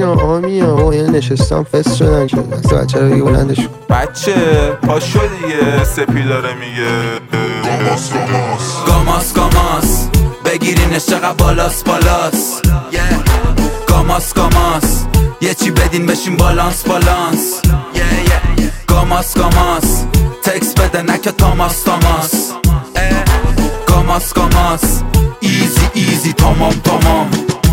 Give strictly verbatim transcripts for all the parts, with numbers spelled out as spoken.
آمینا آمیا و یه نشستم فست شدن که دست بچه رو دیگه بلندش بچه پاشو دیگه سپی داره میگه گاماس گاماس گاماس گاماس بگیرینش چقدر بالاس بالاس گاماس گاماس یه چی بدین بشین بالانس بالانس گاماس گاماس تکس بده نکه تاماس تاماس گاماس گاماس ایزی ایزی تمام تمام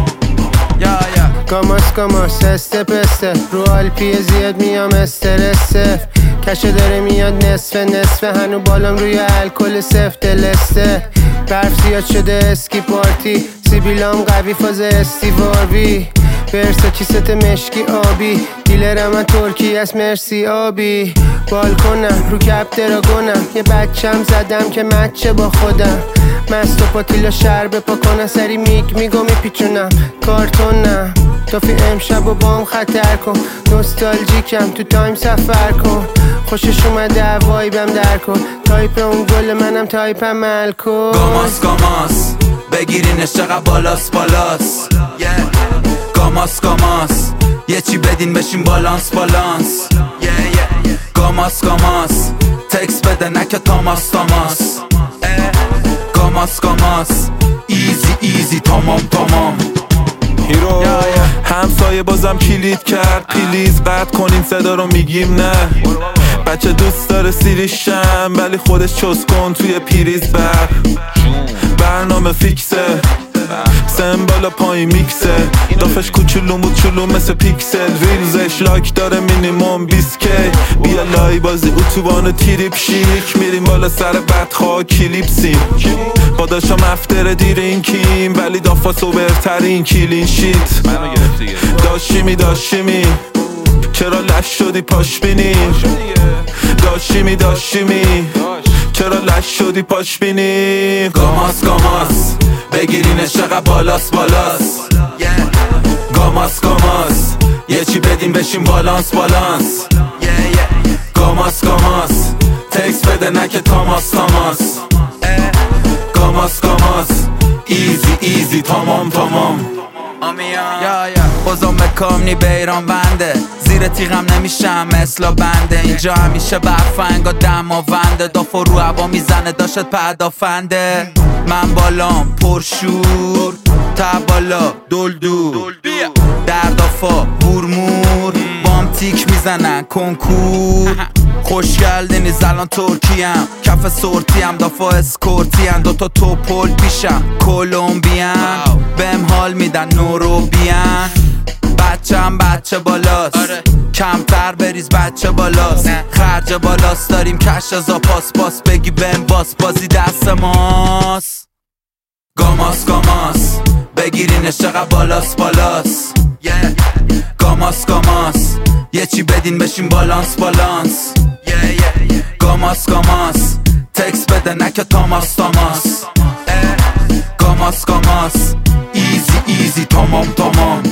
گاماس گاماس استپ استپ رو آلپی زیاد میام استرسه کشه داره میاد نصف نصف هنو بالام روی الکل سفت دلسته برف زیاد شده اسکی پارتی سیبیلام قوی فاز استیواربی برسه کیست مشکی آبی دیلر من ترکی از مرسی آبی بالکنم رو کپ دراگونم یه بچم زدم که مچه با خودم مست و پاتیلا شر بپا کنم سری میگ میگو میپیچونم کارتونم تافی امشب و بام خطر کن نوستالژیکم تو تایم سفر کن خوشش اومده وایبم در کن تایپ اون گل منم تایپم مل کن گاماس گاماس بگیرینش چقدر بالاس بالاس گاماس گاماس یه چی بدین بشین بالانس بالانس گاماس گاماس تکس بده نکه تاماس تاماس گاماس گاماس ایزی ایزی تمام تمام هیرو همسایه بازم کلید کرد پلیز قطع کنین صدا رو میگیم نه بچه دوست داره سیریشم ولی خودش چست کن توی پریز بر برنامه فیکسه سمبالا پایین میکسه دافش کوچولو موچولو مثل پیکسل ریلزش لایک داره مینیموم بیست کی بیا لای بازی اتوبان تریپ شیک میریم بالا سر بدخواه کلیپسیم با داشتم افتر دیرینکیم ولی دافا سوبرترین کلین شیت داشیمی داشیمی چرا لش شدی پاش بینی داشیمی داشیمی چرا لش شدی پاش بینی گاماس گاماس بگیرینش چقدر بالاس بالاس گاماس گاماس یه چی بدین بشین بالانس بالانس گاماس گاماس تکس بده نکه تاماس تاماس گاماس گاماس ایزی ایزی تمام تمام بازم مکام نی بیران بنده زیر تیغم نمیشم مثلا بنده اینجا همیشه برفنگا دماونده دافا رو هوا میزنه داشت پدافنده من بالام پرشور تا بالا دلدور در دافا بورمور بام تیک میزنن کنکور خوشگل الان ترکیم کف سورتیم دافا اسکورتیم دوتا توپل پیشم کولومبیان بهم حال میدن نوروبیان بچم بچه بالاست کمتر بریز بچه بالاست خرج بالاست داریم کش ازا پاس پاس بگی بهم باس بازی دست ماست گاماس گاماس بگیرینش چقدر بالاس بالاس گاماس گاماس یه چی بدین بشین بالانس بالانس گاماس گاماس تکس بده نکه تاماس تاماس گاماس گاماس ایزی ایزی تمام تمام